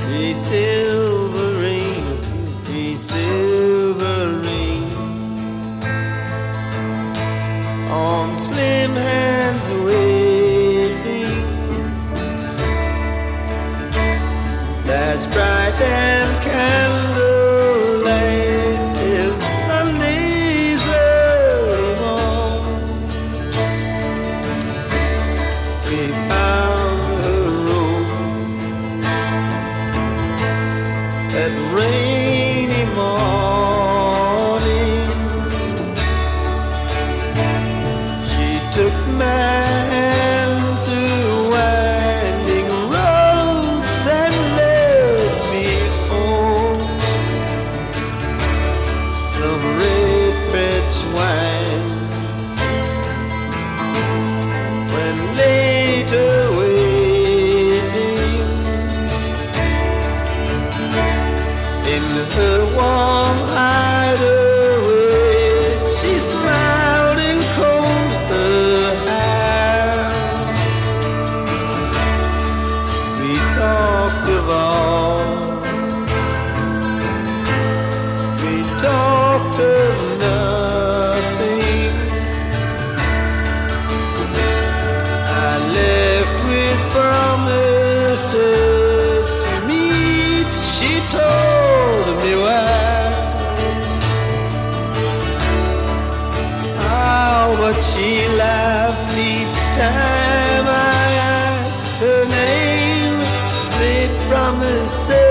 Three silver rings, three silver rings on slim hands waiting. Flash bright and candlelight till Sunday's early morn. We found her road that rainy morning. She took my hand through winding roads and led me home. Some red French wine, when later waiting in her warm hideaway, she smiled and combed her hair. We talked of all, we talked of nothing. I left with promises to meet. She told me why. Oh, but she laughed each time I asked her name. Made promises